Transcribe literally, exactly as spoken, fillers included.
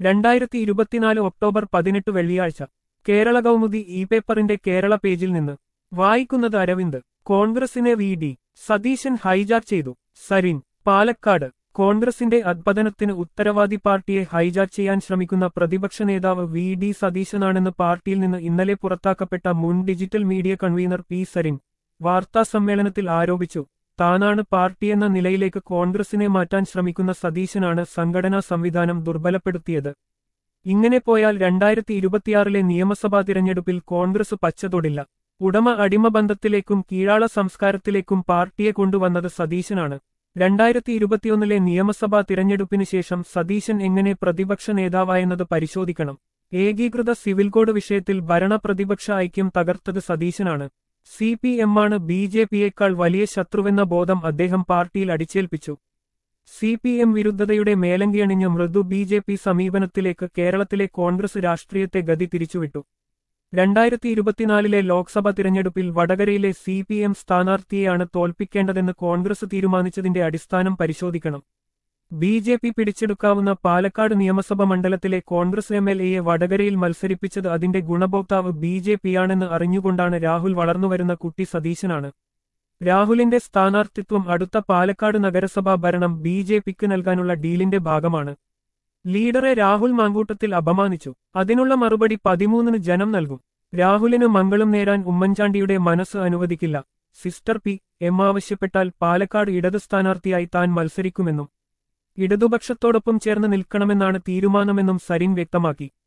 രണ്ടായിരത്തി ഇരുപത്തിനാല് ഒക്ടോബർ പതിനെട്ട് വെള്ളിയാഴ്ച കേരള കൗമുദി ഇ പേപ്പറിന്റെ കേരള പേജിൽ നിന്ന് വായിക്കുന്നത് അരവിന്ദ്. കോൺഗ്രസിനെ വി ഡി സതീശൻ ഹൈജാക്ക് ചെയ്തു. സരിൻ പാലക്കാട്. കോൺഗ്രസിന്റെ അധഃപതനത്തിന് ഉത്തരവാദി പാർട്ടിയെ ഹൈജാക്ക് ചെയ്യാൻ ശ്രമിക്കുന്ന പ്രതിപക്ഷ നേതാവ് വി ഡി സതീശനാണെന്ന് പാർട്ടിയിൽ നിന്ന് ഇന്നലെ പുറത്താക്കപ്പെട്ട മുൻ digital media convener P Sarin വാർത്താസമ്മേളനത്തിൽ ആരോപിച്ചു. താനാണ് പാർട്ടിയെന്ന നിലയിലേക്ക് കോൺഗ്രസിനെ മാറ്റാൻ ശ്രമിക്കുന്ന സതീശനാണ് സംഘടനാ സംവിധാനം ദുർബലപ്പെടുത്തിയത്. ഇങ്ങനെ പോയാൽ രണ്ടായിരത്തി ഇരുപത്തിയാറിലെ നിയമസഭാ തിരഞ്ഞെടുപ്പിൽ കോൺഗ്രസ് പച്ചതൊടില്ല. ഉടമ അടിമ ബന്ധത്തിലേക്കും കീഴാള സംസ്കാരത്തിലേക്കും പാർട്ടിയെ കൊണ്ടുവന്നത് സതീശനാണ്. രണ്ടായിരത്തി ഇരുപത്തിയൊന്നിലെ നിയമസഭാ തിരഞ്ഞെടുപ്പിന് ശേഷം സതീശൻ എങ്ങനെ പ്രതിപക്ഷ നേതാവായെന്നത് പരിശോധിക്കണം. ഏകീകൃത സിവിൽ കോഡ് വിഷയത്തിൽ ഭരണ പ്രതിപക്ഷ ഐക്യം തകർത്തത് സതീശനാണ്. സി പി എമ്മാണ് ബി ജെ പിയേക്കാൾ വലിയ ശത്രുവെന്ന ബോധം അദ്ദേഹം പാർട്ടിയിൽ അടിച്ചേൽപ്പിച്ചു. സി പി എം വിരുദ്ധതയുടെ മേലങ്കിയണിഞ്ഞ മൃദു ബി ജെ പി സമീപനത്തിലേക്ക് കേരളത്തിലെ കോൺഗ്രസ് രാഷ്ട്രീയത്തെ ഗതി തിരിച്ചുവിട്ടു. രണ്ടായിരത്തി ഇരുപത്തിനാലിലെ ലോക്സഭാ തിരഞ്ഞെടുപ്പിൽ വടകരയിലെ സി പി എം സ്ഥാനാർത്ഥിയെയാണ് തോൽപ്പിക്കേണ്ടതെന്ന് കോൺഗ്രസ് തീരുമാനിച്ചതിന്റെ അടിസ്ഥാനം പരിശോധിക്കണം. ബി ജെ പി പിടിച്ചെടുക്കാവുന്ന പാലക്കാട് നിയമസഭ മണ്ഡലത്തിലെ കോൺഗ്രസ് എം എൽ എയെ വടകരയിൽ മത്സരിപ്പിച്ചത് അതിന്റെ ഗുണഭോക്താവ് ബി ജെ പിയാണെന്ന് അറിഞ്ഞുകൊണ്ടാണ് രാഹുൽ വളർന്നുവരുന്ന കുട്ടി സതീശനാണ്. രാഹുലിന്റെ സ്ഥാനാർത്ഥിത്വം അടുത്ത പാലക്കാട് നഗരസഭാ ഭരണം ബി ജെ പിക്ക് നൽകാനുള്ള ഡീലിന്റെ ഭാഗമാണ്. ലീഡറെ രാഹുൽ മാങ്കൂട്ടത്തിൽ അപമാനിച്ചു. അതിനുള്ള മറുപടി പതിമൂന്നിന് ജനം നൽകും. രാഹുലിന് മംഗളം നേരാൻ ഉമ്മൻചാണ്ടിയുടെ മനസ്സ് അനുവദിക്കില്ല. സിസ്റ്റർ പി എം ആവശ്യപ്പെട്ടാൽ പാലക്കാട് ഇടത് സ്ഥാനാർത്ഥിയായി താൻ മത്സരിക്കുമെന്നും ഇടതുപക്ഷത്തോടൊപ്പം ചേർന്ന് നിൽക്കണമെന്നാണ് തീരുമാനമെന്നും സരിൻ വ്യക്തമാക്കി.